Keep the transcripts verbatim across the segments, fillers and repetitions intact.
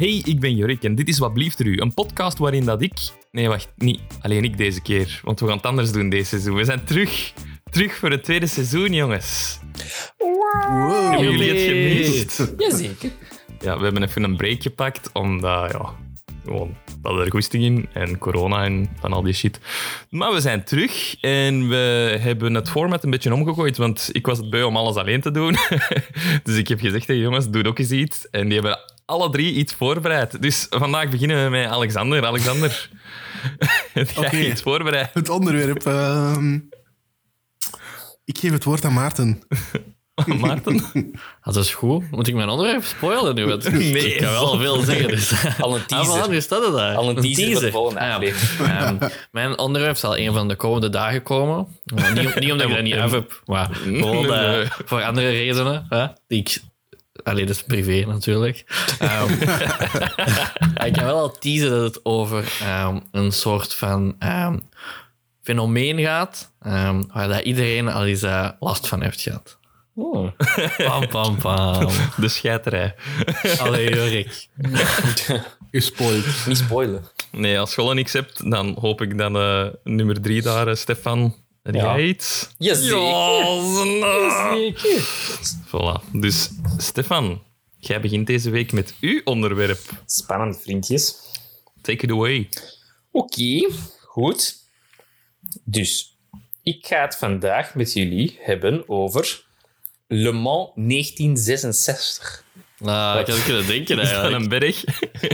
Hey, ik ben Jorik en dit is Wat Blieft er U, een podcast waarin dat ik... Nee, wacht, niet alleen ik deze keer, want we gaan het anders doen deze seizoen. We zijn terug, terug voor het tweede seizoen, jongens. Wow. Hebben jullie het gemist? Jazeker. Ja, we hebben even een break gepakt, omdat, ja, gewoon, we hadden er goesting in en corona en van al die shit. Maar we zijn terug en we hebben het format een beetje omgegooid, want ik was het beu om alles alleen te doen. Dus ik heb gezegd, hey, jongens, doe ook eens iets. En die hebben alle drie iets voorbereid. Dus vandaag beginnen we met Alexander. Alexander, heb jij Oké. iets voorbereid? Het onderwerp. Uh, ik geef het woord aan Maarten. Maarten? Dat is goed. Moet ik mijn onderwerp spoilen nu? Want Nee, ik kan wel veel zeggen. Dus. Al een Ah, teaser. voilà, nu staat het daar. Al een teaser voor de volgende Ah, ja. aflevering. Um, mijn onderwerp zal een van de komende dagen komen. Uh, niet, niet omdat ik dat niet af heb, maar gewoon Nee, nee. uh, voor andere redenen. Hè, die ik... Allee, dat is privé natuurlijk. Um, ik kan wel al teasen dat het over um, een soort van um, fenomeen gaat um, waar dat iedereen al eens uh, last van heeft gehad. Oh. Pam, pam, pam. De scheiterij. Allee, Jorik. Gespoild. Niet spoilen. Nee, als je al niks hebt, dan hoop ik dat uh, nummer drie daar, uh, Stefan, heb Ja. jij iets? Jazeker. Jazeker. Voilà. Dus, Stefan, jij begint deze week met uw onderwerp. Spannend, vriendjes. Take it away. Oké, goed. Dus, ik ga het vandaag met jullie hebben over Le Mans negentien zesenzestig. Nou, dat had ik kunnen denken Van eigenlijk. een berg.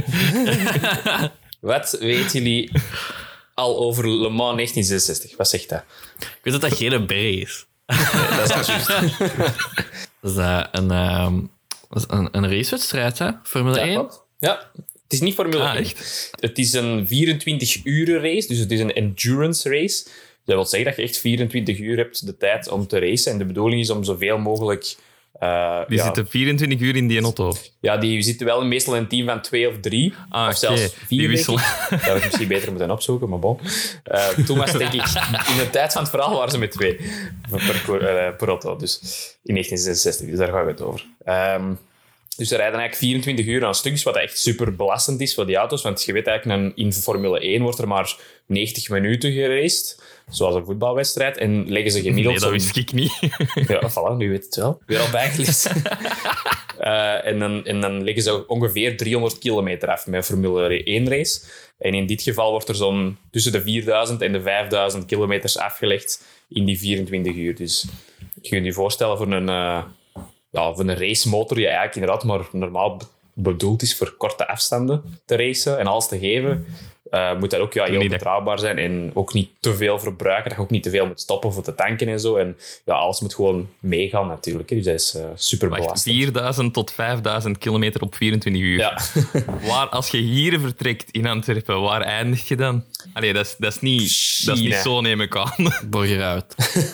Wat weten jullie al over Le Mans negentien zesenzestig? Wat zegt dat? Ik weet dat dat geen berg is. Dat is juist. Dat is uh, een, um, dat is een, een racewedstrijd, hè? Formule Ja, één. klopt. Ja, het is niet Formule Ah, één. echt? Het is een vierentwintig uren race, dus het is een endurance race. Dat wil zeggen dat je echt vierentwintig uur hebt de tijd om te racen. En de bedoeling is om zoveel mogelijk... uh, Die ja, zitten vierentwintig uur in die auto. ja, die zitten wel meestal in een team van twee of drie. Ah, of zelfs oké. vier, Die denk wisselen. ik. Dat had ik misschien beter moeten opzoeken, maar bon. Uh, toen was denk ik... In de tijd van het verhaal waren ze met twee per, per, uh, per auto. Dus in negentien zesenzestig, dus daar gaan we het over. Um, Dus ze rijden eigenlijk vierentwintig uur aan stukjes, wat echt super belastend is voor die auto's. Want je weet eigenlijk, een, in Formule één wordt er maar negentig minuten geraced. Zoals een voetbalwedstrijd. En leggen ze gemiddeld... Nee, dat zo'n- wist ik niet. Ja, voilà, nu weet het wel. Weer al bijgeleerd. uh, en, dan, en dan leggen ze ongeveer driehonderd kilometer af met een Formule één race. En in dit geval wordt er zo'n tussen de vierduizend en de vijfduizend kilometers afgelegd in die vierentwintig uur. Dus je kunt je voorstellen voor een... Uh, Ja, voor een racemotor die eigenlijk inderdaad maar normaal be- bedoeld is voor korte afstanden te racen en alles te geven, uh, moet dat ook ja, heel Niet dat- betrouwbaar zijn en ook niet te veel verbruiken. Dat je ook niet te veel moet stoppen voor te tanken en zo. En ja, alles moet gewoon meegaan natuurlijk. Hè. Dus dat is uh, super Wacht, belastend. vierduizend tot vijfduizend kilometer op vierentwintig uur. Ja. Waar, als je hier vertrekt in Antwerpen, waar eindig je dan? Allee, dat is, dat is, niet, dat is niet China. zo, neem ik aan. Borgeruit.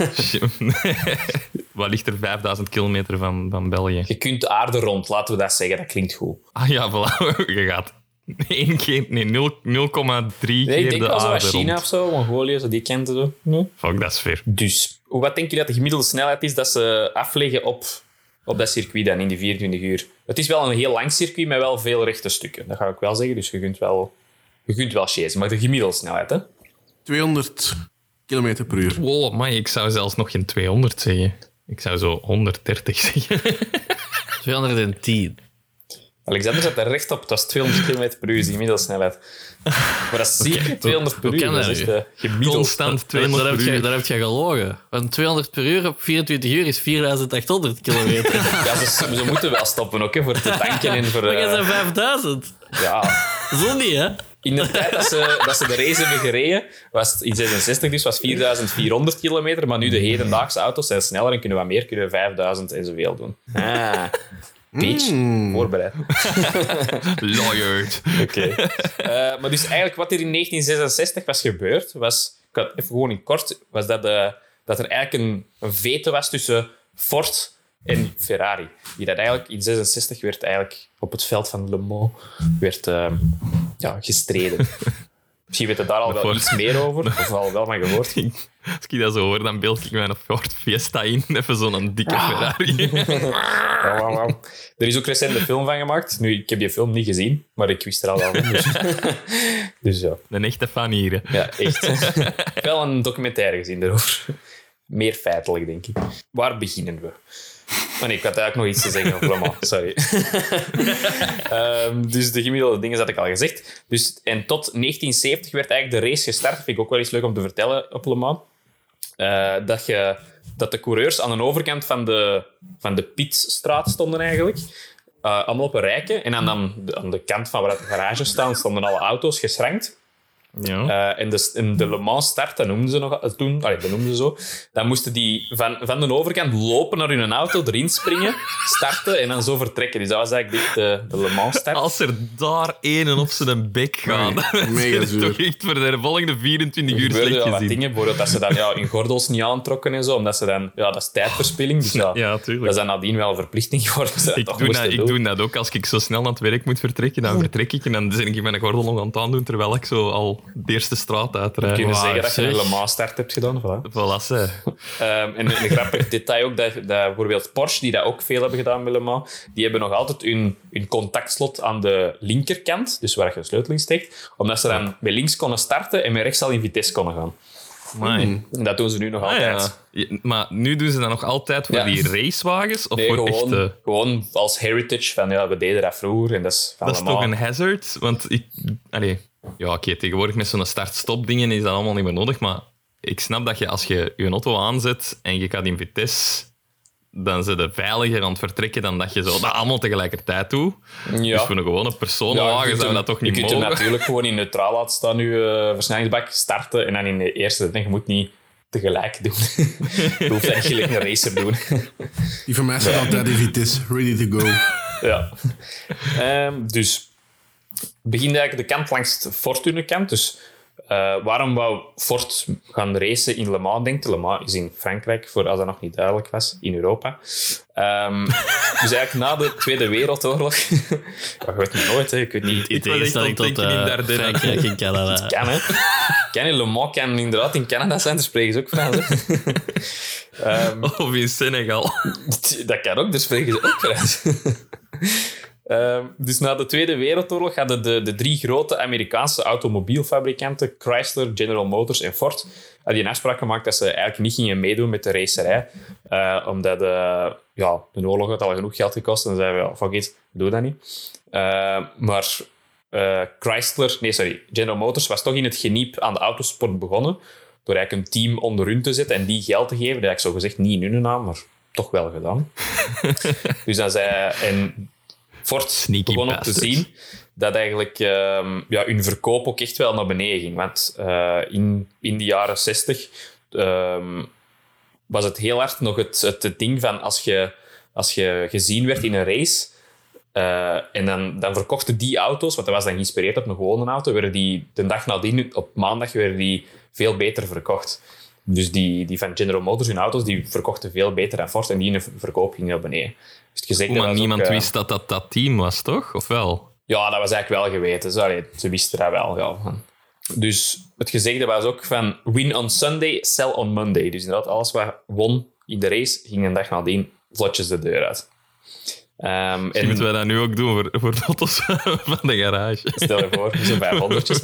Wat ligt er vijfduizend kilometer van, van België? Je kunt de aarde rond, laten we dat zeggen. Dat klinkt goed. Ah ja, voilà. Je gaat één keer, nee, nul komma drie Nee, ik keer denk de wel zo aarde wat China rond. of zo, Mongolië, zo die kent zo. Nee? Fuck, dat is ver. Dus, wat denken jullie dat de gemiddelde snelheid is dat ze afleggen op, op dat circuit dan in die vierentwintig uur? Het is wel een heel lang circuit met wel veel rechte stukken. Dat ga ik wel zeggen, dus je kunt wel, je kunt wel chasen. Maar de gemiddelde snelheid, hè? tweehonderd kilometer per uur. Wow, maar ik zou zelfs nog geen tweehonderd zeggen. Ik zou zo honderddertig zeggen. tweehonderdtien. Alexander zat daar recht op. Het was tweehonderd kilometer per uur, is die gemiddelde snelheid. Maar dat is zeker tweehonderd per hoe uur. kan Dat dat is echt nu? de gemiddelde. Constant Dan tweehonderd heb, per je, uur. dan heb je gelogen. Want tweehonderd per uur op vierentwintig uur is vierduizend achthonderd kilometer. Ja, ze, ze moeten wel stoppen ook, hè, voor te tanken en voor... Maar jij eh, zijn vijfduizend. ja, Zo niet, hè? in de tijd dat ze, dat ze de race hebben gereden, was het in zesenzestig dus, was vierduizend vierhonderd kilometer, maar nu de hedendaagse auto's zijn sneller en kunnen wat meer, kunnen vijfduizend en zoveel doen. Ah, bitch. Voorbereid. Lawyered. Oké. Eh, maar dus eigenlijk wat er in negentien zesenzestig was gebeurd, was, ik had even gewoon in kort, was dat, eh, dat er eigenlijk een, een vete was tussen Ford en Ferrari. Die dat eigenlijk in zesenzestig werd eigenlijk op het veld van Le Mans werd, eh, ja, gestreden. Misschien weet je daar al wel Voor- iets meer over, of al wel van gehoord. Als ik dat zo hoor, dan beeld ik mij een Ford Fiesta in. Even zo'n dikke Ferrari. Wauw, wauw, wauw. Er is ook recent een film van gemaakt. Nu, ik heb die film niet gezien, maar ik wist er al wel van. Dus, dus ja. Een echte fan hier. Hè. Ja, echt. Ik heb wel een documentaire gezien daarover. Meer feitelijk, denk ik. Waar beginnen we? Oh nee, ik had eigenlijk nog iets te zeggen over Le Mans. Sorry. um, dus de gemiddelde dingen had ik al gezegd. Dus, en tot negentien zeventig werd eigenlijk de race gestart. Dat vind ik ook wel eens leuk om te vertellen op Le Mans. Uh, dat, je, dat de coureurs aan de overkant van de, van de pitstraat stonden eigenlijk. Uh, allemaal op een rijtje. En aan, dan, aan de kant van waar de garage staan, stonden alle auto's geschrankt. Ja. Uh, en, de, en de Le Mans start, dat noemden ze nog toen, allee, dat noemden ze zo. Dan moesten die van, van de overkant lopen naar hun auto, erin springen, starten en dan zo vertrekken. Dus dat was eigenlijk dit, de, de Le Mans start. Als er daar één op zijn bek gaat, dan mega is het zuur. toch echt voor de volgende vierentwintig Er uur gebeurden slecht wel wat gezien. dingen, bijvoorbeeld dat ze dan ja, hun gordels niet aantrokken en zo, omdat ze dan... Ja, dat is tijdverspilling, dus ja, Ja, dat tuurlijk. is dan nadien wel een verplichting geworden. Dat ze dat Ik toch doe, moesten dat, ik doen. doe dat ook als ik zo snel naar het werk moet vertrekken. Dan vertrek ik en dan ben ik mijn gordel nog aan het aandoen terwijl ik zo al de eerste straat uitrijd. Kun je Wauw, zeggen dat je een zeg. Le Mans start hebt gedaan? Voilà. Voilà, ze. Um, en een grappig detail ook, dat, dat bijvoorbeeld Porsche, die dat ook veel hebben gedaan met Le Mans, die hebben nog altijd hun, hun contactslot aan de linkerkant, dus waar je de sleutel in steekt, omdat ze dan met links konden starten en met rechts al in vitesse konden gaan. Amai. En dat doen ze nu nog Ah, altijd. ja. Ja, maar nu doen ze dat nog altijd voor Ja. die racewagens? Of Nee, voor gewoon, echte... gewoon als heritage van ja, we deden dat vroeger en dat is van Dat is Le toch Mans. een hazard? Want ik... Allee, ja, oké, tegenwoordig met zo'n start-stop dingen is dat allemaal niet meer nodig, maar ik snap dat je als je je auto aanzet en je gaat in vitesse, dan zit je veiliger aan het vertrekken dan dat je zo dat allemaal tegelijkertijd doet. Ja. Dus voor een gewone Ja, personenwagen je zou kunt dat toch je niet kunt je mogen? natuurlijk gewoon in neutraal laten staan, je uh, versnellingsbak starten en dan in de eerste zetten. Je moet niet tegelijk doen. Je hoeft eigenlijk een racer doen. Die van mij staat altijd in Vitesse, ready to go. Ja. Um, dus begint eigenlijk de kant langs de Fortune-kant. Dus uh, waarom wou Ford gaan racen in Le Mans, denkt Le Mans is in Frankrijk, voor als dat nog niet duidelijk was, in Europa. Um, dus eigenlijk na de Tweede Wereldoorlog... ja, je weet het nooit, hè. Ik weet niet... In Ik was echt tegenstelling tot ontdekken in uh, Dardenne. Frankrijk en Canada. Kan, hè. Kan in Le Mans, kan inderdaad in Canada zijn, daar spreken ze ook Frans. Hè. um, Of in Senegal. Dat kan ook, daar spreken ze ook Frans. Um, dus na de Tweede Wereldoorlog hadden de, de drie grote Amerikaanse automobielfabrikanten, Chrysler, General Motors en Ford, hadden een afspraak gemaakt dat ze eigenlijk niet gingen meedoen met de racerij. Uh, omdat uh, ja, de oorlog had al genoeg geld gekost. En dan zeiden we, ja, fuck it, doe dat niet. Uh, maar uh, Chrysler, nee sorry, General Motors was toch in het geniep aan de autosport begonnen. Door eigenlijk een team onder hun te zetten en die geld te geven. Dat heb ik zo gezegd niet in hun naam, maar toch wel gedaan. Dus dan zei... En Ford Sneaky begon ook te bastards. zien dat eigenlijk um, ja, hun verkoop ook echt wel naar beneden ging. Want uh, in, in de jaren zestig um, was het heel hard nog het, het, het ding van als je, als je gezien werd in een race uh, en dan, dan verkochten die auto's, want dat was dan geïnspireerd op een gewone auto, werden die de dag nadien, op maandag, werden die veel beter verkocht. Dus die, die van General Motors, hun auto's, die verkochten veel beter dan Ford en die verkoop ging naar beneden. Dus het gezegde Maar was niemand ook, uh, wist dat dat dat team was, toch? Of wel? Ja, dat was eigenlijk wel geweten. Dus, allee, ze wisten dat wel. Ja. Dus het gezegde was ook van win on Sunday, sell on Monday. Dus inderdaad, alles wat won in de race, ging een dag nadien vlotjes de deur uit. Um, En en moeten wij dat nu ook doen voor, voor de auto's van de garage? stel je voor, zo'n vijfhonderdjes.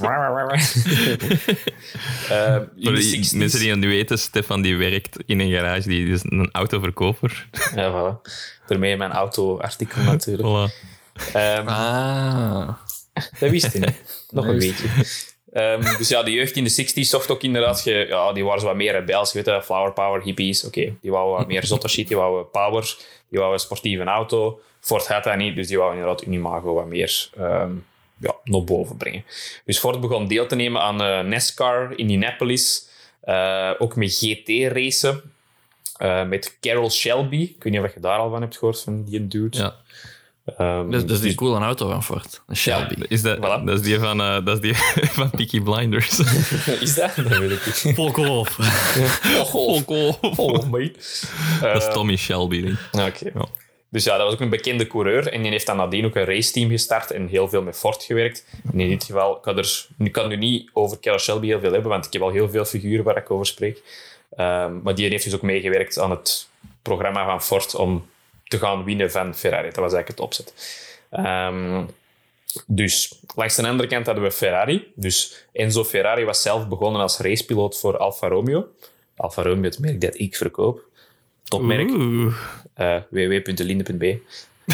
uh, in Voor de die zestig's. mensen die het nu weten, Stefan die werkt in een garage, die is een autoverkoper. Ja, voilà. Daarmee mijn auto-artikel natuurlijk. Voilà. Um, Ah. Dat wist je niet. Nog een beetje. Um, dus ja, de jeugd in de zestig's zocht ook inderdaad... Ge, ja, die waren zo wat meer rebels. Je weet dat, flower power, hippies. Oké, okay. Die wouden wat meer zotte shit. Die wouden power. Die wouden een sportieve auto. Ford had dat niet, dus die wouden inderdaad hun imago wat meer um, ja, naar boven brengen. Dus Ford begon deel te nemen aan uh, NASCAR, Indianapolis. Uh, ook met G T-racen. Uh, met Carroll Shelby. Ik weet niet of je daar al van hebt gehoord, van die dude. Ja. Um, Dat, dat is die coole auto van Ford. Een Shelby. Is dat, Voilà. dat is die van, uh, dat is die van Peaky Blinders. Is dat? Dat weet ik niet. Volkhof. Oh, oh, oh, mate. Dat is Uh, Tommy Shelby, denk ik. Oké. Ja. Dus ja, dat was ook een bekende coureur. En die heeft dan nadien ook een raceteam gestart en heel veel met Ford gewerkt. En in dit geval, ik kan, er, ik kan nu niet over Carroll Shelby heel veel hebben, want ik heb al heel veel figuren waar ik over spreek. Um, maar die heeft dus ook meegewerkt aan het programma van Ford om te gaan winnen van Ferrari. Dat was eigenlijk het opzet. Um, dus langs de andere kant hadden we Ferrari. Dus Enzo Ferrari was zelf begonnen als racepiloot voor Alfa Romeo. Alfa Romeo, het merk dat ik verkoop. Topmerk. Uh, w w w punt linde punt b. Nee,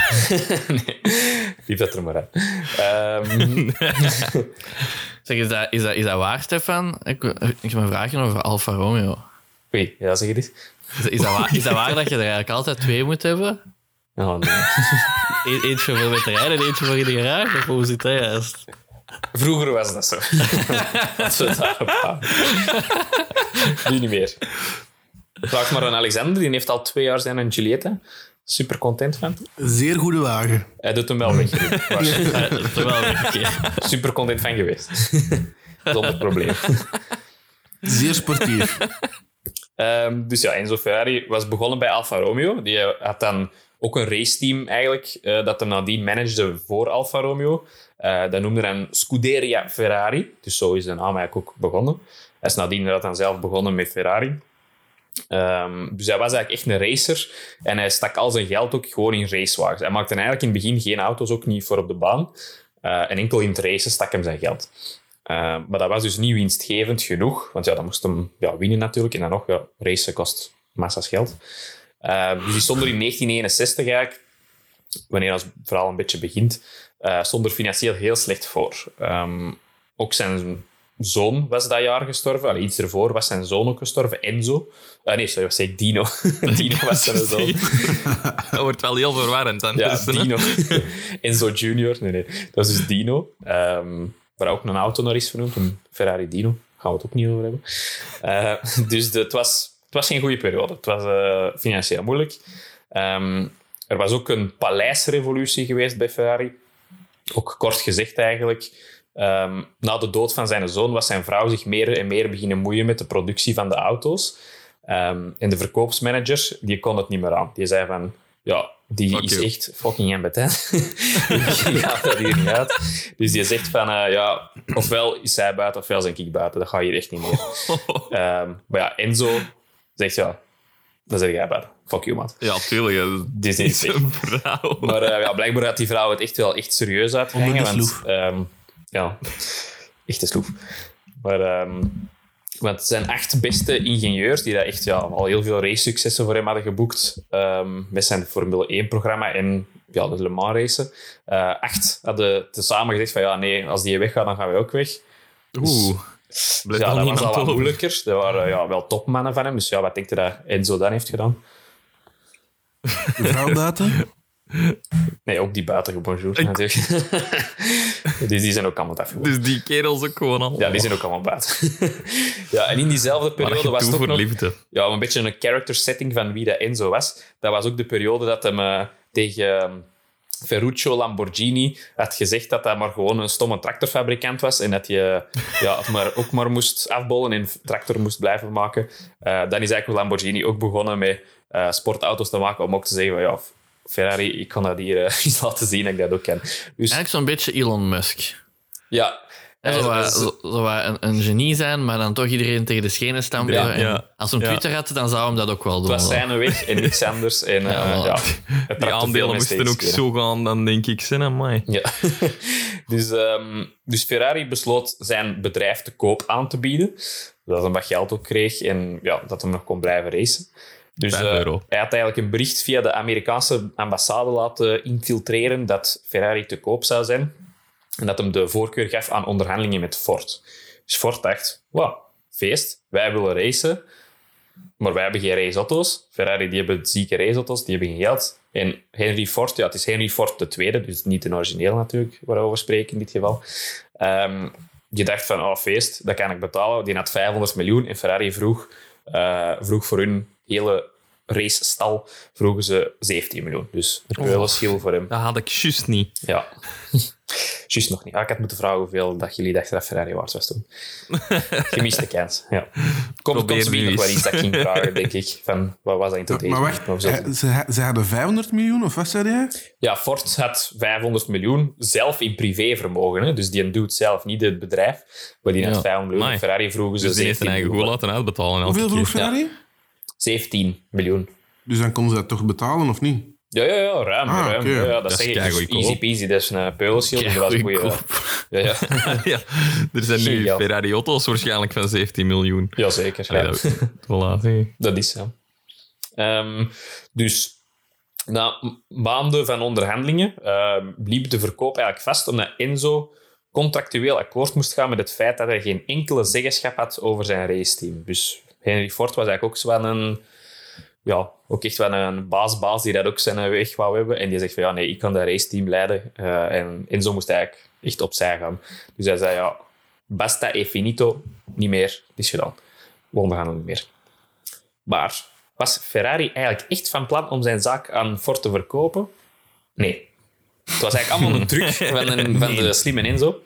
lief dat er maar uit. Um, zeg, is dat, is, dat, is dat waar, Stefan? Ik, ik heb een vraagje over Alfa Romeo. Oei, ja, zeg je dit? Is, is, dat waar, is dat waar dat je er eigenlijk altijd twee moet hebben? Oh, nee. E- eentje voor met rijden en eentje voor in de garage? Of hoe zit dat juist? Vroeger was dat zo. Dat we daarop gaan. Nu niet meer. Vraag maar aan Alexander, die heeft al twee jaar zijn een Giulietta. Super content van. Zeer goede wagen. Hij doet hem wel weg. Ja, dat is wel een keer. Super content van geweest. Zonder probleem. Zeer sportief. Um, dus ja, Enzo Ferrari was begonnen bij Alfa Romeo. Die had dan ook een raceteam eigenlijk, uh, dat hem nadien managede voor Alfa Romeo. Uh, dat noemde dan Scuderia Ferrari. Dus zo is de naam eigenlijk ook begonnen. Hij is nadien dat dan zelf begonnen met Ferrari. Um, dus hij was eigenlijk echt een racer. En hij stak al zijn geld ook gewoon in racewagens. Hij maakte eigenlijk in het begin geen auto's, ook niet voor op de baan. Uh, en enkel in het racen stak hem zijn geld. Uh, maar dat was dus niet winstgevend genoeg. Want ja, dan moest hem ja, winnen natuurlijk. En dan nog, ja, racen kost massa's geld. Uh, dus die stond er in negentien eenenzestig eigenlijk, wanneer het verhaal een beetje begint, uh, stond er financieel heel slecht voor. Um, ook zijn zoon was dat jaar gestorven. Allee, iets ervoor was zijn zoon ook gestorven, Enzo. Uh, nee, sorry, wat zei ik? Dino. Dino was zijn zoon. Dat wordt wel heel verwarrend. Dan Ja, dus, Dino. Enzo junior. Nee, nee. Dat was dus Dino. Um, waar ook een auto naar is vernoemd. Een Ferrari Dino. Daar gaan we het ook niet over hebben. Uh, dus de, het, was, het was geen goede periode. Het was uh, financieel moeilijk. Um, er was ook een paleisrevolutie geweest bij Ferrari. Ook kort gezegd eigenlijk. Um, na de dood van zijn zoon was zijn vrouw zich meer en meer beginnen moeien met de productie van de auto's. Um, en de verkoopsmanager, die kon het niet meer aan. Die zei van, ja, die Fuck is you. echt fucking impotent. Die gaat dat hier niet uit. Dus die zegt van, uh, ja, ofwel is zij buiten, ofwel zijn ik buiten. Dat gaat hier echt niet meer. Um, maar ja, Enzo zegt, ja, dan zeg jij buiten. Fuck you, man. Ja, tuurlijk. hè. Dus die is weg. Een vrouw. Maar uh, ja, blijkbaar had die vrouw het echt wel echt serieus uitgehangen. Onder de Want, sloef. um, ja, echt een sloef. Maar, um, want zijn acht beste ingenieurs, die daar echt ja, al heel veel race-successen voor hem hadden geboekt, um, met zijn Formule één-programma en ja, de Le Mans racen, uh, acht hadden tezamen gezegd van ja, nee, als die weggaat, dan gaan we ook weg. Oeh. Dus, Blijft ja, nog dat was niemand al wat over. moeilijker. Dat waren ja, wel topmannen van hem. Dus ja, wat denk je dat Enzo dan heeft gedaan? De vrouw buiten. Nee, ook die buiten bonjour natuurlijk. Dus die zijn ook allemaal afgevoerd. Dus die kerels ook gewoon al. Ja, die zijn ook allemaal buiten. Ja, en in diezelfde Maar periode je was het toe ook voor nog liefde. ja, een beetje een character setting van wie dat Enzo was. Dat was ook de periode dat hem uh, tegen um, Ferruccio Lamborghini had gezegd dat hij maar gewoon een stomme tractorfabrikant was en dat je ja, het maar, ook maar moest afbollen en tractor moest blijven maken. Uh, dan is eigenlijk Lamborghini ook begonnen met uh, sportauto's te maken om ook te zeggen van, ja, Ferrari, ik kan dat hier uh, eens laten zien dat ik dat ook kan. Dus Eigenlijk zo'n beetje Elon Musk. ja... Hij hij- zou hij- wel- zo- zou wel een, een genie zijn, maar dan toch iedereen tegen de schenen stampen. Ja, En ja. als hij een Ja. Twitter had, dan zou hem dat ook wel doen. Het was zijn weg en niks anders. En, uh, Ja, ja, voilà. het Die trapte veel aandelen mensen moesten ook steeds zo gaan, dan denk ik, zijn amai. Ja. dus, um, dus Ferrari besloot zijn bedrijf te koop aan te bieden. Zodat hij wat geld ook kreeg en ja, dat hij nog kon blijven racen. Dus Vijf uh, euro. hij had eigenlijk een bericht via de Amerikaanse ambassade laten infiltreren dat Ferrari te koop zou zijn. En dat hem de voorkeur gaf aan onderhandelingen met Ford. Dus Ford dacht, wauw, feest, wij willen racen, maar wij hebben geen raceauto's. Ferrari die hebben zieke raceauto's, die hebben geen geld. En Henry Ford, ja, het is Henry Ford de tweede, dus niet de origineel natuurlijk, waarover we spreken in dit geval. Um, die dacht van, oh feest, dat kan ik betalen. Die had vijfhonderd miljoen en Ferrari vroeg, uh, vroeg voor hun hele racestal vroegen ze zeventien miljoen. Dus er is wel een schil voor hem. Dat had ik juist niet. Ja. Juist nog niet. Ah, ik had moeten vragen hoeveel dat jullie dachten dat Ferrari waard was toen. Gemiste kans. Ja. Komt Probeer komt nu nog wel eens. iets dat ik ging vragen, denk ik. Van, wat was dat in totaal? Maar wacht, Of zo. hij- ze, ze hadden vijfhonderd miljoen, of wat zei jij? Ja, Ford had vijfhonderd miljoen zelf in privévermogen. Hè? Dus die doet zelf, niet het bedrijf. Maar die had Ja. vijfhonderd miljoen. Amai. Ferrari vroegen ze Dus die heeft zijn zeventien eigen goal miljoen. laten uitbetalen. elke Hoeveel vroeg keer. Ferrari? zeventien miljoen. Dus dan konden ze dat toch betalen, of niet? Ja, ja, ja, ruim. Ah, ruim. oké. Ja, ja, dat, Dat is zeg ik. Dus keigoedkoop. easy peasy, dat is een peulenschild. Dus dat is een goeie. Ja, ja. ja, er zijn nu Geniaal. Ferrari-auto's waarschijnlijk van zeventien miljoen. Jazeker. Allee, Ja. dat, voilà, zie. Dat is zo. Ehm, dus na m- maanden van onderhandelingen ehm liep de verkoop eigenlijk vast omdat Enzo contractueel akkoord moest gaan met het feit dat hij geen enkele zeggenschap had over zijn raceteam. Dus Henry Ford was eigenlijk ook zo wel een... Ja, ook echt wel een baas-baas die dat ook zijn weg wou hebben. En die zegt van, ja, nee, ik kan dat raceteam leiden. Uh, en Enzo moest eigenlijk echt opzij gaan. Dus hij zei, ja, basta e finito, niet meer, het is gedaan. We onderhandelen niet meer. Maar was Ferrari eigenlijk echt van plan om zijn zaak aan Ford te verkopen? Nee. Het was eigenlijk allemaal een truc van, een, van de slimme Enzo.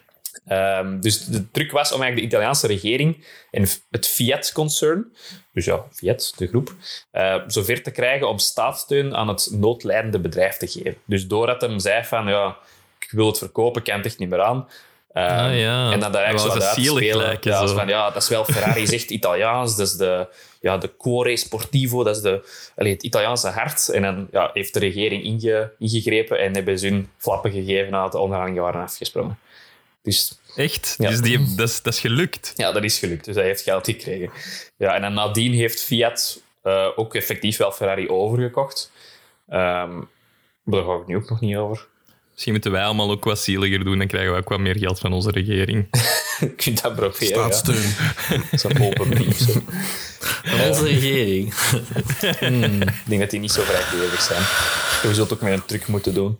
Um, dus de truc was om eigenlijk de Italiaanse regering en het Fiat-concern, dus ja, Fiat, de groep, uh, zover te krijgen om staatssteun aan het noodlijdende bedrijf te geven. Dus doordat hem zei van, ja, ik wil het verkopen, ik kan het echt niet meer aan. Um, Ah, ja. En dat daar eigenlijk Dat zo was wat een zielig uitspelen. lijken, Ja, zo. zo van, ja, dat is wel Ferrari is echt Italiaans, dat is de, ja, de cuore sportivo, dat is de, allee, het Italiaanse hart. En dan ja, heeft de regering inge, ingegrepen en hebben ze hun flappen gegeven nadat de onderhandelingen waren afgesprongen. Dus Echt? Ja. Dus die, dat, is, dat is gelukt. ja, dat is gelukt. Dus hij heeft geld gekregen. Ja, en dan nadien heeft Fiat uh, ook effectief wel Ferrari overgekocht. Um, maar daar ga ik nu ook nog niet over. Misschien moeten wij allemaal ook wat zieliger doen. Dan krijgen we ook wat meer geld van onze regering. Je kunt dat proberen. Ja. Staatssteun. Zo'n open brief. Zo. Van onze regering. Ik denk dat die niet zo vrijgevig zijn. We zullen het ook met een truc moeten doen.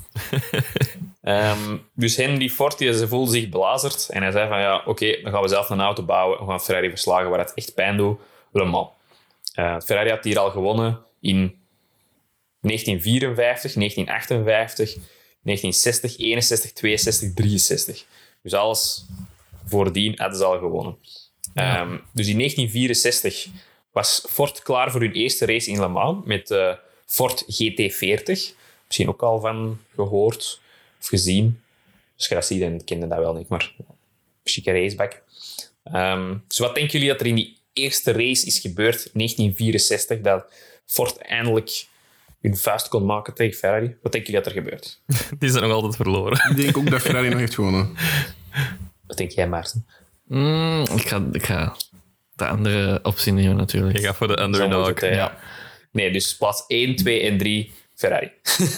Um, dus Henry Ford die, ze voelde zich belazerd. En hij zei van, ja, oké, okay, dan gaan we zelf een auto bouwen. We gaan Ferrari verslagen waar het echt pijn doet. Le Mans. Uh, Ferrari had hier al gewonnen in negentien vierenvijftig, negentien achtenvijftig, negentien zestig, eenenzestig, tweeënzestig, drieënzestig. Dus alles voordien hadden ze al gewonnen. Ja. Um, dus in negentien vierenzestig was Ford klaar voor hun eerste race in Le Mans met de Ford G T veertig. Misschien ook al van gehoord of gezien. Als je dat ziet, dan kende dat wel niet, maar chique racebak. Um, dus wat denken jullie dat er in die eerste race is gebeurd in negentien vierenzestig, dat Ford eindelijk hun vuist kon maken tegen Ferrari? Wat denken jullie dat er gebeurt? Die zijn nog altijd verloren. Ik denk ook dat Ferrari nog heeft gewonnen. Wat denk jij, Maarten? Mm, ik, ga, ik ga de andere optie nemen, natuurlijk. Je gaat voor de Zo moet underdog. het, hè, ja. Nee, dus plaats één, twee en drie, Ferrari.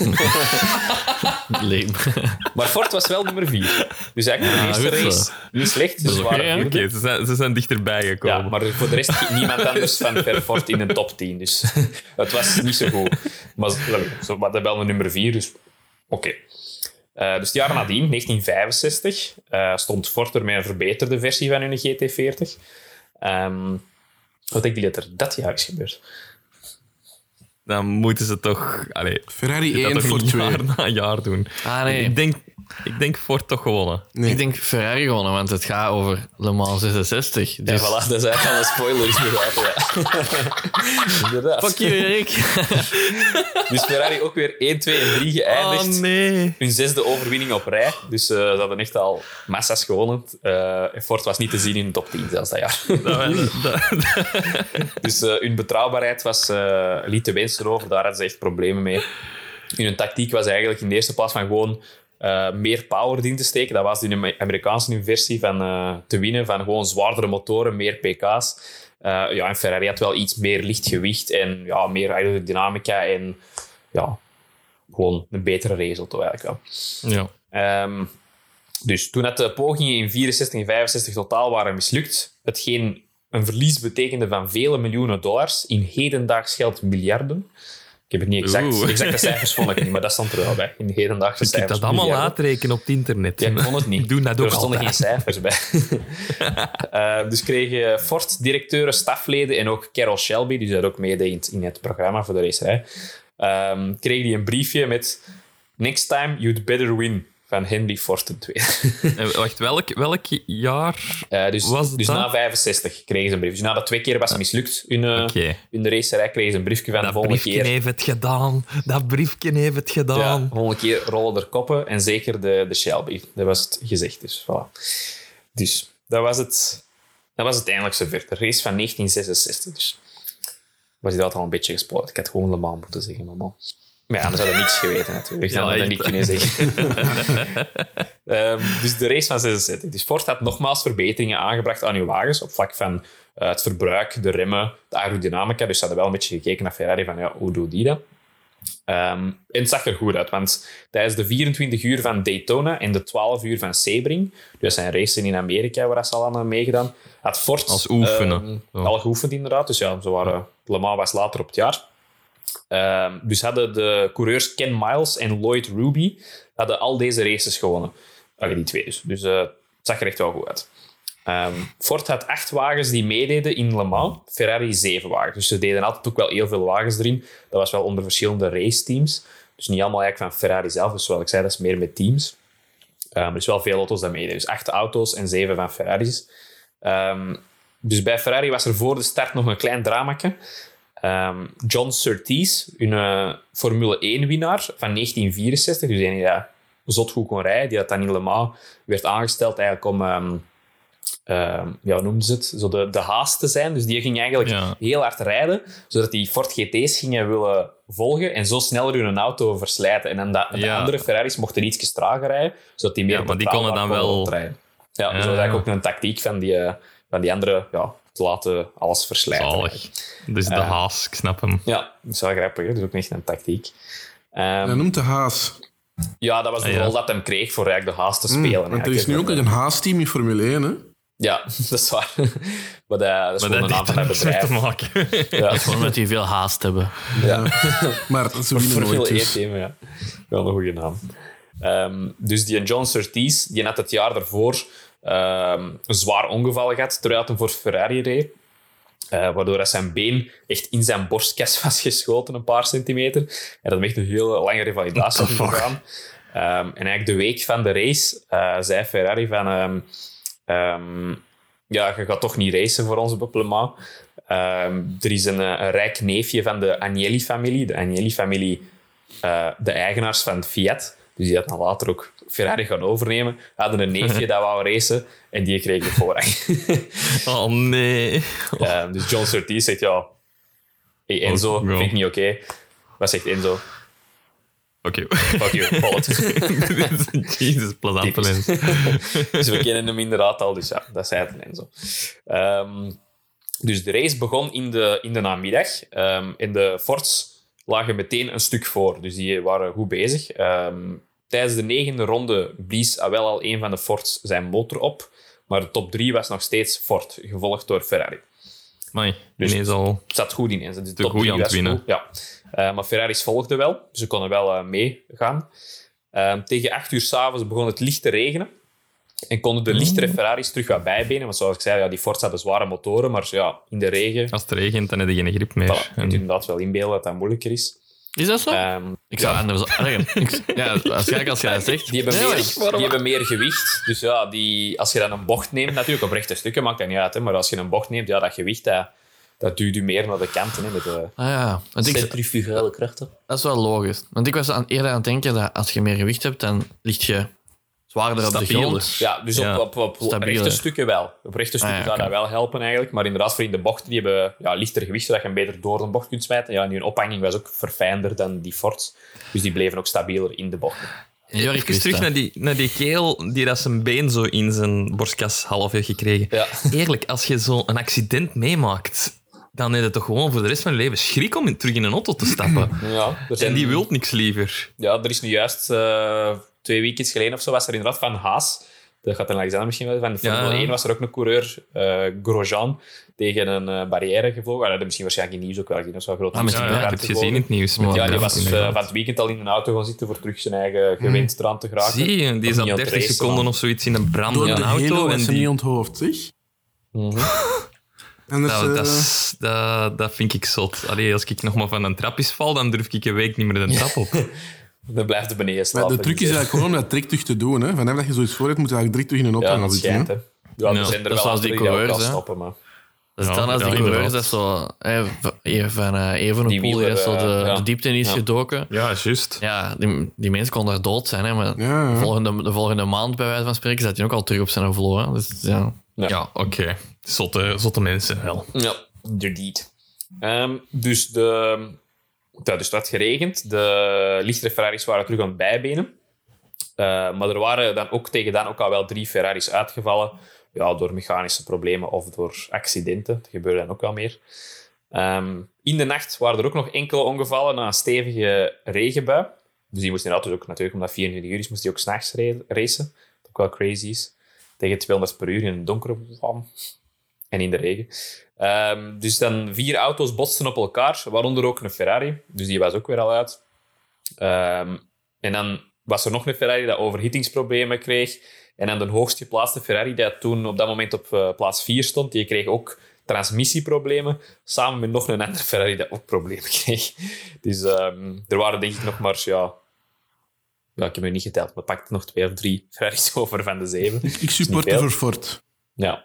Leem. Maar Ford was wel nummer vier. Dus eigenlijk de Ja, eerste goed zo. race niet slecht. Dus Dat is waren oké, ja. vierde. Oké, ze, zijn, ze zijn dichterbij gekomen. Ja, maar voor de rest niemand anders van per Ford in de top tien. Dus het was niet zo goed. Maar ze hadden wel een nummer vier, dus oké. Okay. Uh, dus het jaar nadien, negentien vijfenzestig, uh, stond Ford er met een verbeterde versie van hun G T veertig. Um, wat denk je dat er dat jaar is gebeurd? Dan moeten ze toch... Allee, Ferrari dat één toch voor niet twee. jaar na jaar doen. Ah, nee. Ik denk, ik denk Ford toch gewonnen. Nee. Ik denk Ferrari gewonnen, want het gaat over Le Mans zesenzestig. Ja, Dus... voilà, dat is eigenlijk al een spoiler. Inderdaad, ja. Inderdaad. Fuck you, Erik. Dus Ferrari ook weer één, twee en drie geëindigd. Oh nee. Hun zesde overwinning op rij. Dus uh, ze hadden echt al massa's gewonnen. Uh, Ford was niet te zien in de top tien zelfs dat jaar. Dat, dat, Dus uh, hun betrouwbaarheid was, uh, liet de wensen over. Daar hadden ze echt problemen mee. Hun tactiek was eigenlijk in de eerste plaats van gewoon uh, meer power erin te steken. Dat was de Amerikaanse versie van uh, te winnen. Van gewoon zwaardere motoren, meer pk's. Uh, ja, en Ferrari had wel iets meer lichtgewicht en ja, meer aerodynamica en ja, gewoon een betere resultaat eigenlijk wel. ja. Um, dus toen dat de pogingen in vierenzestig en vijfenzestig totaal waren mislukt, hetgeen een verlies betekende van vele miljoenen dollars, in hedendaags geld miljarden, Ik heb het niet exact. Oeh. Exacte cijfers vond ik niet, maar dat stond er wel bij. In de hedendaagse Je kunt cijfers. dat allemaal miljarden. uitrekenen op het internet. Ja, ik vond het niet. Ik doe dat ook er stonden altijd. geen cijfers bij. uh, dus kregen Ford-directeuren, stafleden en ook Carroll Shelby, die dat ook meedeed in het programma voor de racerij, um, kregen die een briefje met Next time you'd better win van Henry Ford de tweede. Uh, wacht, welk, welk jaar Uh, dus was het dus dat? na vijfenzestig kregen ze een brief. Dus na dat twee keer was mislukt in, uh, Oké. in de racerij, kregen ze een briefje van de Dat volgende briefje keer. heeft het gedaan. Dat briefje heeft het Ja, gedaan. de volgende keer rollen er koppen en zeker de, de Shelby. Dat was het gezegd. Dus, voilà. dus dat was het. Dat was het eindelijk zover. De race van negentien zesenzestig. Dus was die dat al een beetje gespoord. Ik had gewoon Le Mans moeten zeggen, mama. Maar ja, anders hadden we niks geweten natuurlijk. Dan Ja, hadden we echt. niet kunnen zeggen. um, dus de race van zesenzestig. Dus Ford had nogmaals verbeteringen aangebracht aan uw wagens op vlak van uh, het verbruik, de remmen, de aerodynamica. Dus ze hadden wel een beetje gekeken naar Ferrari van ja, hoe doet die dat? Um, en het zag er goed uit, want tijdens de vierentwintig uur van Daytona en de twaalf uur van Sebring, dus zijn racen in Amerika waar ze al aan hebben meegedaan, had Ford Als oefenen. um, Zo. al geoefend inderdaad. Dus ja, ze waren, Le Mans was later op het jaar. Um, dus hadden de coureurs Ken Miles en Lloyd Ruby hadden al deze races gewonnen. Allee, die twee dus. Dus uh, het zag er echt wel goed uit. Um, Ford had acht wagens die meededen in Le Mans, Ferrari zeven wagens. Dus ze deden altijd ook wel heel veel wagens erin. Dat was wel onder verschillende raceteams. Dus niet allemaal eigenlijk van Ferrari zelf. Dus zoals ik zei, dat is meer met teams. Um, er is wel veel auto's dat meededen. Dus acht auto's en zeven van Ferraris. Um, dus bij Ferrari was er voor de start nog een klein dramaatje. Um, John Surtees, een uh, Formule één-winnaar van negentien vierenzestig. Dus een die ja, zot goed kon rijden. Die had dan in Le Mans werd aangesteld eigenlijk om... Um, Uh, ja, hoe noemden ze het? Zo de, de haast te zijn. Dus die ging eigenlijk Ja. heel hard rijden, zodat die Ford G T's gingen willen volgen en zo sneller hun auto verslijten. En dan dat, de Ja. andere Ferraris mochten iets trager rijden, zodat die meer Ja, maar die konden dan betrouwbaar wel- rondrijden. Ja, dus Ja. dat was eigenlijk ook een tactiek van die, uh, van die andere, ja, te laten alles verslijten. Zalig. Dus de Uh, haas, ik snap hem. Ja, dat is wel grappig. Hè? Dat is ook echt een tactiek. Um, Hij noemt de haas. ja, dat was de Ah, ja. rol dat hem kreeg voor eigenlijk de haast te Mm, spelen. want er is nu ook eigenlijk. een haasteam in Formule één, hè? Ja, dat is waar. Maar dat, dat is Maar gewoon de naam dat van het heeft er niks mee te bedrijf. maken. Ja. Gewoon omdat die veel haast hebben. Ja. Maar ze winnen Formule nooit één dus. team, ja. Wel een goede naam. Um, dus die John Surtees, die had het jaar daarvoor um, een zwaar ongeval gehad, terwijl hij voor Ferrari reed. Uh, waardoor hij zijn been echt in zijn borstkas was geschoten, een paar centimeter. En dat heeft een hele lange revalidatie gegaan. Um, en eigenlijk de week van de race uh, zei Ferrari van... Um, um, ja, je gaat toch niet racen voor ons op Le Mans. Um, er is een, een rijk neefje van de Agnelli-familie. De Agnelli-familie, uh, de eigenaars van Fiat. Dus die had dan later ook Ferrari gaan overnemen. Hadden een neefje dat wou racen en die kreeg de voorrang. Oh nee. Um, dus John Surtees zegt, ja... Hey Enzo, Oh, ja. vind ik niet oké. Okay. Wat zegt Enzo? Oké. Fuck you, follow. Jezus, plezante Typisch. mens. Dus we kennen hem inderdaad al, dus ja, dat zei het en zo. Um, dus de race begon in de, in de namiddag. Um, en de Fords lagen meteen een stuk voor, dus die waren goed bezig. Um, tijdens de negende ronde blies wel al een van de Fords zijn motor op, maar de top drie was nog steeds Ford, gevolgd door Ferrari. Amai, Dus- ineens al... Het zat goed in. Dus de Te top goed drie aan het was winnen. goed, ja. Uh, maar Ferraris volgden wel, dus ze konden wel uh, meegaan. Um, tegen acht uur s'avonds begon het licht te regenen. En konden de lichtere Ferraris terug wat bijbenen. Want zoals ik zei, ja, die Fords hadden zware motoren, maar ja, in de regen... Als het regent, dan heb je geen grip meer. Voilà, je En- kunt inderdaad wel inbeelden dat dat moeilijker is. Is dat zo? Um, Ik zou anders... Allee, ik- ja, waarschijnlijk als jij dat zegt. die, hebben Nee, meer, maar- die hebben meer gewicht. Dus ja, die, als je dan een bocht neemt, natuurlijk op rechte stukken maakt dat niet uit. Hè, maar als je een bocht neemt, ja, dat gewicht, dat, dat duwt je meer naar de kanten. Hè, met de Ah ja, want ik, centrifugale krachten. dat is wel logisch. Want ik was aan, eerder aan het denken dat als je meer gewicht hebt, dan ligt je zwaarder op de Stabieler. grond. Ja, dus Ja. op, op, op Stabieler. rechte stukken wel. Op rechte stukken Ah, ja, zou oké. dat wel helpen eigenlijk. Maar inderdaad, voor in de bochten, die hebben ja, lichter gewicht, zodat je hem beter door de bocht kunt smijten. Ja, en hun ophanging was ook verfijnder dan die Fords. Dus die bleven ook stabieler in de bochten. Ja, Jorik Even wist terug dat. naar die, naar die kerel die dat zijn been zo in zijn borstkas half heeft gekregen. Ja. Eerlijk, als je zo'n accident meemaakt, dan heb je toch gewoon voor de rest van je leven schrik om in, terug in een auto te stappen. Ja, er zijn, En die wilt niks liever. ja, er is nu juist uh, twee weken geleden of zo, was er inderdaad van Haas Dat gaat dan Alexander misschien wel. Van de Formule Ja. één was er ook een coureur, uh, Grosjean, tegen een uh, barrière gevlogen. Dat had misschien waarschijnlijk in nieuws ook wel gezien. Dat is wel groot. Ah, met Ja, die ja, ik brand heb het gezien in het nieuws. Met Ja, Ja, die brand, was uh, inderdaad. van het weekend al in een auto gaan zitten voor terug zijn eigen gewinst eraan te geraken. Zie je, die Of zat niet aan het dertig racen, seconden man. of zoiets in een Door brandende de auto. halo En is hem niet die, onthoofd, zeg. Mhm. En dus, dat, eh, dat, is- dat, dat vind ik zot. Allee, als ik nog maar van een trap is val, dan durf ik een week niet meer de trap op. Dan blijft de beneden maar slapen. de truc is eigenlijk gewoon om dat trektuig te doen. Hè. Vanaf dat je zoiets voor hebt, moet je eigenlijk direct terug in een auto Ja, gaan dat zitten. schijnt, hè. hè. Ja, Ja, er zijn er dat is wel zoals die anderen die ook coureurs, wel hè. stoppen, maar... Dus Ja, dan als ja, die coureurs, inderdaad. dat zo... Hè, van van uh, Die Evenepoel, die wieler, dat zo de, uh, ja. de diepte in is Ja. gedoken. Ja, juist. Ja, die, die mensen konden daar dood zijn, hè, maar Ja, ja. De, volgende, de volgende maand, bij wijze van spreken, zat hij ook al terug op zijn vloer. Hè. Dus ja... Ja. Ja, oké. Zotte, zotte mensen wel. Ja, indeed. Um, dus, de, ja, dus het had geregend. De lichtere Ferraris waren terug aan het bijbenen. Uh, maar er waren dan ook tegen dan ook al wel drie Ferraris uitgevallen. Ja, door mechanische problemen of door accidenten. Dat gebeurde dan ook wel meer. Um, in de nacht waren er ook nog enkele ongevallen na een stevige regenbui. Dus die moesten in de auto ook natuurlijk, omdat vierentwintig uur is, moest die ook s'nachts racen. Wat ook wel crazy is. Tegen tweehonderd per uur in een donkere bam. En in de regen. Um, dus dan vier auto's botsten op elkaar, waaronder ook een Ferrari. Dus die was ook weer al uit. Um, en dan was er nog een Ferrari dat overhittingsproblemen kreeg. En dan de hoogst geplaatste Ferrari, die toen op dat moment op uh, plaats vier stond, die kreeg ook transmissieproblemen, samen met nog een andere Ferrari die ook problemen kreeg. Dus um, er waren denk ik nog maar... Ja, ja, ik heb hem niet geteld, maar pakte nog twee of drie Ferraris over van de zeven. Ik supporte voor Ford. Ja.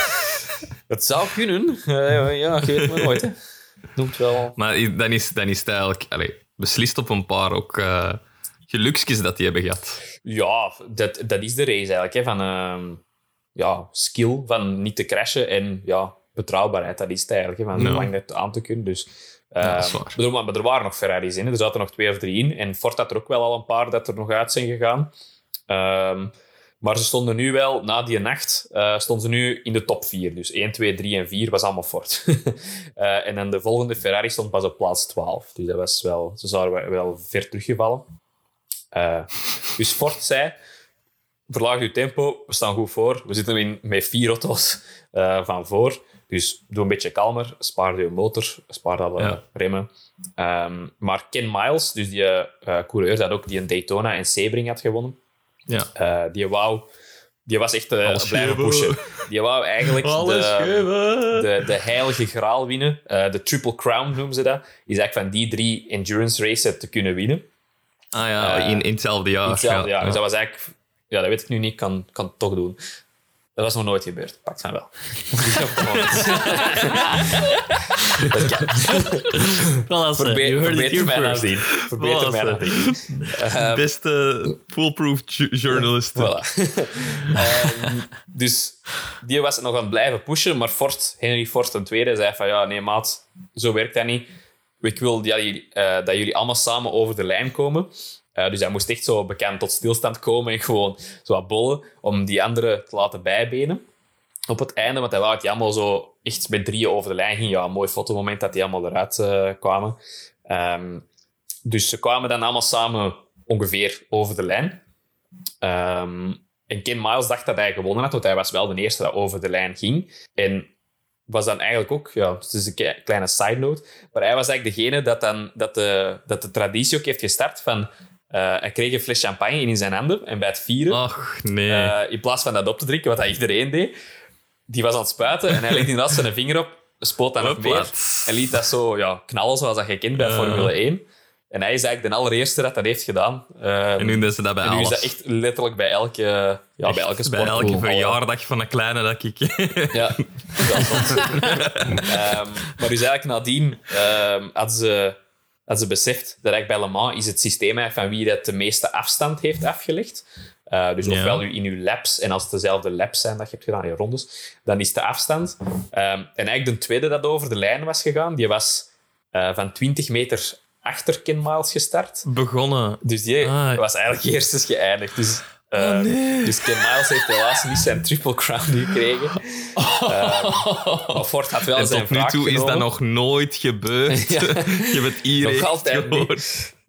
Dat zou kunnen. Uh, ja, je weet maar nooit. Hè. Noemt wel... Maar i- dan is, dan is het eigenlijk allee, beslist op een paar ook uh, geluksjes dat die hebben gehad. Ja, dat, dat is de race eigenlijk. Hè, van uh, ja, skill, van niet te crashen en ja, betrouwbaarheid. Dat is het eigenlijk. Hè, van Ja. lang net aan te kunnen. Dus, uh, Ja, dat is waar. maar, er, maar er waren nog Ferraris in. Hè. Er zaten nog twee of drie in. En Ford had er ook wel al een paar dat er nog uit zijn gegaan. Um, maar ze stonden nu wel, na die nacht, uh, stonden ze nu in de top vier. Dus één, twee, drie en vier was allemaal Ford. uh, en dan de volgende Ferrari stond pas op plaats twaalf. Dus dat was wel, ze zouden wel ver teruggevallen. Uh, dus Ford zei, verlaag uw tempo, we staan goed voor. We zitten in, met vier auto's uh, van voor. Dus doe een beetje kalmer, spaar je motor, spaar alle Ja. remmen. Um, maar Ken Miles, dus die uh, coureur dat ook die een Daytona en Sebring had gewonnen, Ja. uh, die wou... Die was echt uh, Alles blijven geven. pushen. Die wou eigenlijk Alles de, geven. de, de heilige graal winnen. Uh, de Triple Crown noemen ze dat. Is eigenlijk van die drie endurance races te kunnen winnen. Ah ja, Uh, in, in hetzelfde jaar. In hetzelfde ja. jaar. Dus dat was eigenlijk... Ja, dat weet ik nu niet. Ik kan, kan het toch doen. Dat was nog nooit gebeurd. Pak van wel. Dat kan. Voilà, Verbe- you heard it Verbeter here mij first. nadien. Verbeter Voilà, mij sir. nadien. Uh, Beste foolproof ju- journalist. Voilà. um, dus die was nog aan het blijven pushen, maar Ford, Henry Ford de tweede zei van ja, nee maat, zo werkt dat niet. Ik wil dat jullie, uh, dat jullie allemaal samen over de lijn komen. Uh, dus hij moest echt zo bekend tot stilstand komen en gewoon zo wat bollen om die anderen te laten bijbenen op het einde, want hij wou dat die allemaal zo echt met drieën over de lijn ging. Ja, een mooi fotomoment dat die allemaal eruit uh, kwamen. Um, dus ze kwamen dan allemaal samen ongeveer over de lijn. Um, en Ken Miles dacht dat hij gewonnen had, want hij was wel de eerste dat over de lijn ging. En was dan eigenlijk ook... Ja, het is een ke- kleine side note. Maar hij was eigenlijk degene dat, dan, dat, de, dat de traditie ook heeft gestart van... Uh, hij kreeg een fles champagne in zijn handen en bij het vieren... Ach, nee. Uh, in plaats van dat op te drinken, wat dat iedereen deed, die was aan het spuiten en hij legde inderdaad zijn vinger op, spoot dan nog meer Hopla. en liet dat zo ja, knallen zoals dat je kent bij Ja. Formule één. En hij is eigenlijk de allereerste dat dat heeft gedaan. Um, En nu doen ze dat bij en nu is alles. dat echt letterlijk bij elke, ja, bij elke sport. Bij elke Alle- verjaardag van een kleine dat ik... Ja, dat is zot. um, maar dus eigenlijk nadien um, hadden ze, hadden ze beseft dat eigenlijk bij Le Mans is het systeem eigenlijk van wie dat de meeste afstand heeft afgelegd. Uh, dus Ja. ofwel nu in je laps, en als het dezelfde laps zijn dat je hebt gedaan, in rondes, dan is de afstand. Um, en eigenlijk de tweede dat over de lijn was gegaan, die was uh, van twintig meter achter Ken Miles gestart. Begonnen. Dus die Ah. was eigenlijk eerst geëindigd. Dus, uh, Oh, nee. dus Ken Miles heeft helaas niet zijn Triple Crown gekregen. Uh, maar Ford had wel En zijn tot nu wraak toe is dat genomen. nog nooit gebeurd. Ja. Je hebt het hier Nog echt altijd gehoord. niet.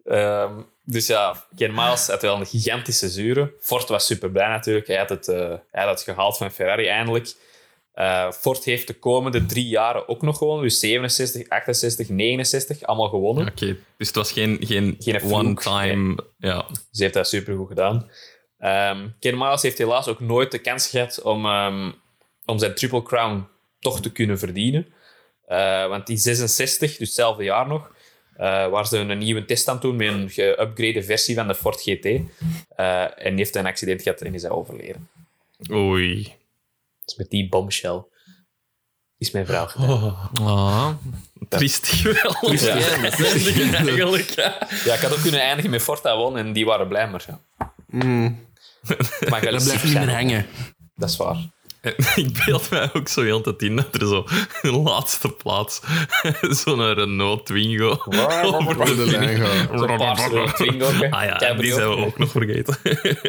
Um, dus ja, Ken Miles had wel een gigantische zure. Ford was super blij natuurlijk. Hij had het, uh, hij had het gehaald van Ferrari eindelijk. Uh, Ford heeft de komende drie jaren ook nog gewonnen. Dus zevenenzestig, achtenzestig, negenenzestig. Allemaal gewonnen. Oké, okay. Dus het was geen, geen, geen one-time... Nee. Ja. Ze heeft dat supergoed gedaan. Um, Ken Miles heeft helaas ook nooit de kans gehad om, um, om zijn Triple Crown toch te kunnen verdienen. Uh, want in zesenzestig, dus hetzelfde jaar nog, uh, waar ze een nieuwe test aan doen met een geüpgrade versie van de Ford G T. Uh, en heeft een accident gehad en is hij overleden. Oei. Dus met die bombshell is mijn vrouw gedaan. Oh. Oh. Triestig wel. Ja. Eigenlijk, ja. Ja, ik had ook kunnen eindigen met Ford dat won en die waren blij, maar ja. Mm. Maar Dat blijft niet meer hangen. Dat is waar. Ik beeld mij ook zo heel te in dat er zo de laatste plaats zo'n Renault Twingo Over de lijn gaan. Zo'n paarse Renault Twingo. Ah ja, die zijn we ook nog vergeten.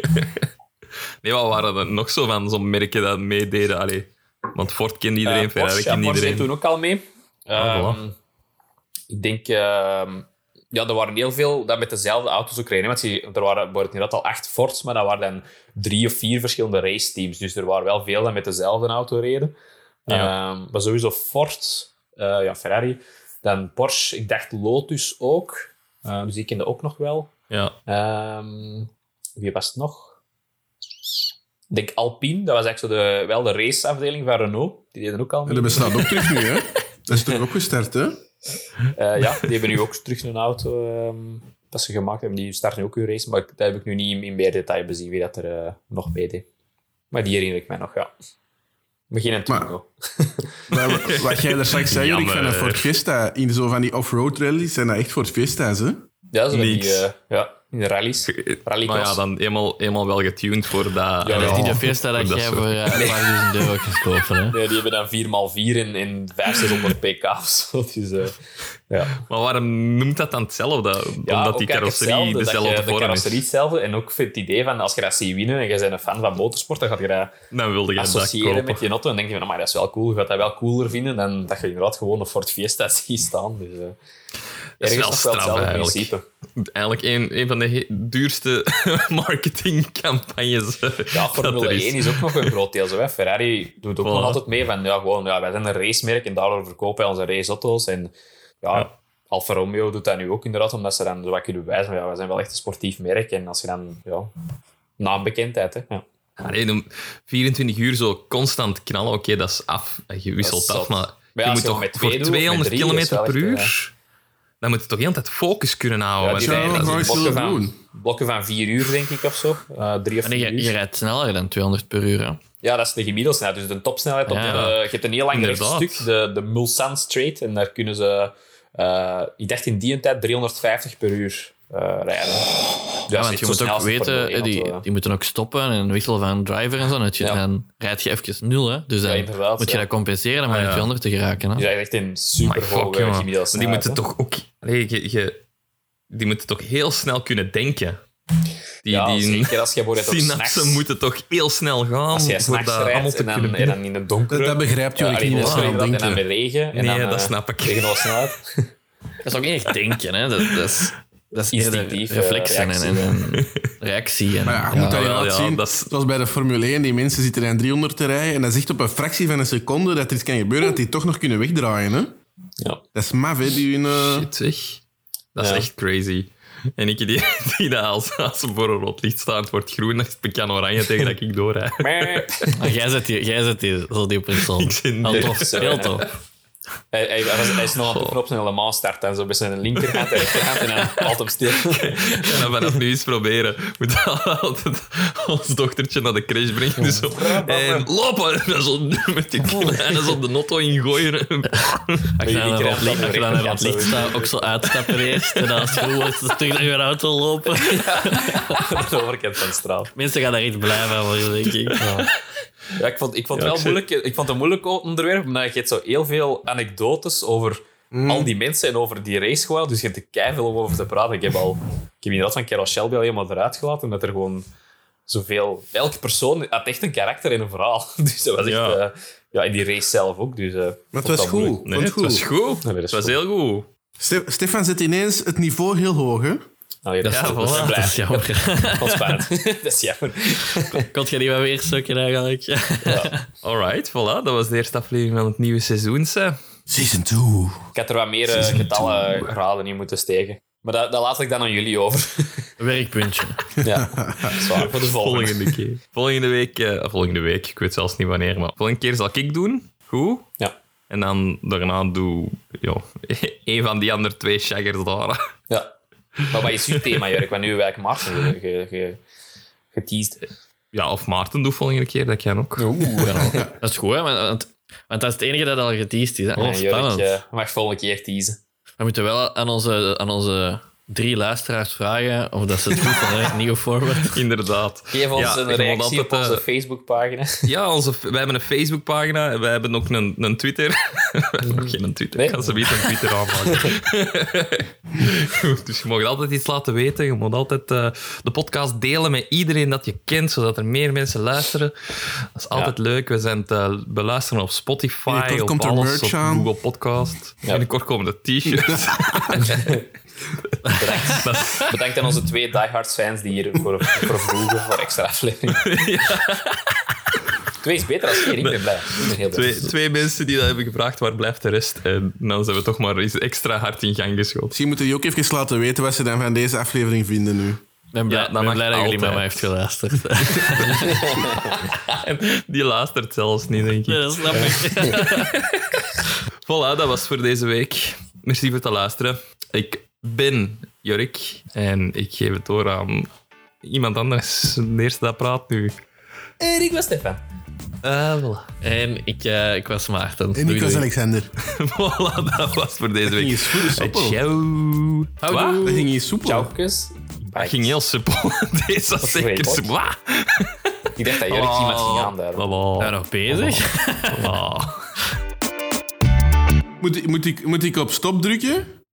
Nee, wat waren er nog zo van zo'n merken dat meededen? Allee, want Ford kende iedereen, uh, Ferrari Porsche, kende ja, Porsche iedereen. deed toen ook al mee. Ah, um, ik denk... Um, ja, er waren heel veel dat met dezelfde auto's ook reden. Want er waren bijvoorbeeld al acht Fords, maar dat waren dan drie of vier verschillende raceteams. Dus er waren wel veel dat met dezelfde auto reden. Ja. Um, maar sowieso Ford, uh, ja, Ferrari. Dan Porsche, ik dacht Lotus ook. Uh, dus die kende ook nog wel. Ja. Um, wie was het nog? Ik denk Alpine, dat was eigenlijk zo de, wel de raceafdeling van Renault. Die deden ook al mee. En dat bestaat ook terug nu, hè? Dat is toch opgestart, hè? Uh, ja, die hebben nu ook terug een auto um, dat ze gemaakt hebben. Die starten nu ook hun race, maar dat heb ik nu niet in meer detail bezien wie dat er uh, nog mee deed. Maar die herinner ik mij nog, ja. Beginnen Twingo. Maar wat jij daar straks zei, Jorik, van een Jammer. Ford Fiesta, in zo van die off-road rallies, zijn dat echt Ford Fiesta's, hè? Ja, zo die, Niks. uh, ja, in de rallies. Maar Rallycross. ja, dan eenmaal, eenmaal wel getuned voor dat... Ja, Dat is ja. niet de Fiesta dat dat jij soort- voor uh, een paar duizend euro kunt kopen. Hè? Nee, die hebben dan vier bij vier in, in vijfhonderd, zeshonderd pk of zo. Dus, uh, ja. Maar waarom noemt dat dan hetzelfde? Ja, Omdat ook die eigenlijk carrosserie hetzelfde, dat dezelfde je de vorm carrosserie is. hetzelfde. En ook het idee van, als je dat ziet winnen en je bent een fan van motorsport, dan ga je dat Dan wilde je dat associëren kopen. met je auto en denk je van, maar dat is wel cool. Je gaat dat wel cooler vinden dan dat je inderdaad gewoon een Ford Fiesta ziet staan. Dus, uh, Dat is ergens wel nog straf, hetzelfde eigenlijk. principe. Eigenlijk een, een van de he- duurste marketingcampagnes. Ja, dat Formule er is. één is ook nog een groot deel zo. Hè. Ferrari doet ook Voilà. nog altijd mee van, ja, gewoon, ja, wij zijn een racemerk en daardoor verkopen wij onze raceauto's. En ja, Ja. Alfa Romeo doet dat nu ook inderdaad, omdat ze dan zo wat kunnen bewijzen van, ja, wij zijn wel echt een sportief merk. En als je dan, ja, naambekendheid, hè. Ja. Allee, om vierentwintig uur zo constant knallen, oké, dat is af. Je wisselt Dat is af, zot. maar, Maar ja, je als moet je toch met twee voor doet of met tweehonderd drie, kilometer is per wel echt, uur... Dan moet je toch heel de tijd focus kunnen houden. Ja, die Want Ja, rijden dat die ga ik blokken, wel van, doen. blokken van vier uur, denk ik, of zo. Uh, drie of En vier je, uur. je rijdt sneller dan tweehonderd per uur. Hè? Ja, dat is de gemiddelde snelheid. Dus de topsnelheid. Op Ja. de, je hebt een heel lang Inderdaad. rechtstuk, de, de Mulsanne Straight. En daar kunnen ze, uh, ik dacht in die tijd, driehonderdvijftig per uur uh, rijden. Ja, want je moet ook weten, hè, die, die moeten ook stoppen en wisselen van driver en zo. Dat je, Ja. Dan rijd je even nul. Hè? Dus dan Ja, inderdaad, moet je ja. dat compenseren om Ah, naar ja. tweehonderd te geraken. Hè? Die rijden echt in My super fuck, hoge jongen. gemiddelde Maar die snelheid. moeten hè. toch ook... Allee, je, je, die moeten toch heel snel kunnen denken. Die, Ja, die zeker als je bijvoorbeeld ook synapsen s'nachts... moeten toch heel snel gaan Als jij voor s'nachts dat allemaal rijdt te en dan, kunnen en doen. dan in het donker... Dat, dat begrijpt Jorik Ja, niet, wat allee, ze aan en dan denken. met regen. En Nee, dan, dat uh, snap ik. Tegen de snelheid. Dat is ook niet echt denken. Hè? Dat, dat is, dat is eerder Instinctief, eh, reflexen en, reactie. en, en reactie. En, Maar ja, je moet dat ja, inderdaad ja, zien. dat is- Zoals bij de Formule één, die mensen zitten dan driehonderd te rijden en dat is echt op een fractie van een seconde dat er iets kan gebeuren dat die toch nog kunnen wegdraaien. Hè? Ja. Dat is maf, hè? Die hun, uh... Shit, zeg. Dat is Ja. echt crazy. En ik die, die dat als, als ze voor een rood licht staan, het wordt groen, dan is het bekend oranje tegen dat ik doorrijd. Maar jij zet die, jij zet die zo die op een zon. Ik zit Heel tof. Zo, Heel ja. tof. Hij, hij, hij, was, hij is nog aan het oefenen op zijn Le Mans start en zo met zijn linkerhand en rechterhand en dan valt hem stil. En dan vanaf nu eens proberen. Moet altijd ons dochtertje naar de crash brengen. Dus zo, en lopen! En dan zo met die kleine zo de auto ingooien. Als je dan linkerhand op licht, dan als je dan de naar het licht rechterhand staat, ook zo uitstappen eerst. En dan als het goed is, terug naar je auto lopen. De overkant van de straat. Mensen gaan daar iets blij van worden, denk ik. Ja, ik vond, ik vond Ja, het ik wel zeg- moeilijk. Ik vond het een moeilijk onderwerp, omdat je hebt zo heel veel anekdotes over al die mensen en over die race gewoon. Dus je hebt er keiveel om over te praten. Ik heb al, ik heb inderdaad van Carroll Shelby al helemaal eruit gelaten, omdat er gewoon zoveel... Elke persoon had echt een karakter en een verhaal. Dus dat was echt... Ja. Ja, ja in die race zelf ook. Dus, uh, Maar het vond was dat goed. moeilijk. Nee, Vond het was goed. Nee, dat Het is was goed. heel goed. Ste- Stefan zet ineens het niveau heel hoog, hè? Allee, Dat is, Ja, dat is- voilà. dat is jammer. Ontspannen. Dat is jammer. Kon je niet wat weer stukken eigenlijk? Ja. Alright, voilà. Dat was de eerste aflevering van het nieuwe seizoen. Hè. Season two. Ik had er wat meer eh, Season getallen raden in moeten steken. Maar dat, dat laat ik dan aan jullie over. Werkpuntje. Ja, dat is waar. Voor de volgende. Volgende keer. Volgende week, eh, volgende week, ik weet zelfs niet wanneer, maar volgende keer zal ik doen. Goed. Ja. En dan daarna doe ja, een van die andere twee shaggers daar. Ja. Maar wat is uw thema, Jurk? Want nu hebben we eigenlijk Maarten ge, ge, ge, geteased. Ja, of Maarten doet volgende keer, dat kan ook. Oeh, ja. Dat is goed, hè? Want, want, want dat is het enige dat al geteased is. Hè? Oh, Nee, spannend. Jurk, uh, mag volgende keer teasen. We moeten wel aan onze, aan onze drie luisteraars vragen of dat ze het goed vinden, hè, het nieuwe format. Inderdaad. Geef ons Ja, een je moet reactie op altijd, onze eh, Facebookpagina. Ja, onze, wij hebben een Facebookpagina en wij hebben ook een, een Twitter. We hebben nog geen Twitter. Nee. Ik ga ze niet een Twitter aanmaken. Goed, dus je mag altijd iets laten weten. Je moet altijd uh, de podcast delen met iedereen dat je kent, zodat er meer mensen luisteren. Dat is altijd Ja. leuk. We zijn te beluisteren op Spotify, Binnenkort op komt er alles, merch op aan. Google Podcast. Ja. Binnenkort komen de t-shirts. Bedankt, bedankt aan onze twee diehards fans die hier voor, voor vroegen voor extra afleveringen. Twee is beter dan één. Ik ben blij. Ik ben heel blij. twee, twee mensen die dat hebben gevraagd, waar blijft de rest? En dan zijn we toch maar eens extra hard in gang geschoten. Misschien moeten jullie ook even laten weten wat ze dan van deze aflevering vinden nu. Ik ben blij, Ja, dat ben mag blij dat jullie altijd. met mij heeft geluisterd. En die luistert zelfs niet, denk ik. Ja, dat snap ik. Voilà, dat was voor deze week. Merci voor het luisteren. Ik ben Jorik en ik geef het door aan iemand anders. De eerste dat praat nu. En ik was Stefan. Uh, voilà. En ik, uh, ik was Maarten. En Doei, ik was doei. Alexander. Voilà, dat was voor deze Dat ging week. eens goed, soepel. Ciao. Houdoe. Dat ging eens soepel. Ciao, kus. Dat ging heel simpel. Deze was is zeker heel simpel. Wah. Ik dacht dat Jurk iemand ging aanduiden. Voilà. Ben je nog bezig? Voilà. Moet, ik- moet, ik, moet ik op stop drukken?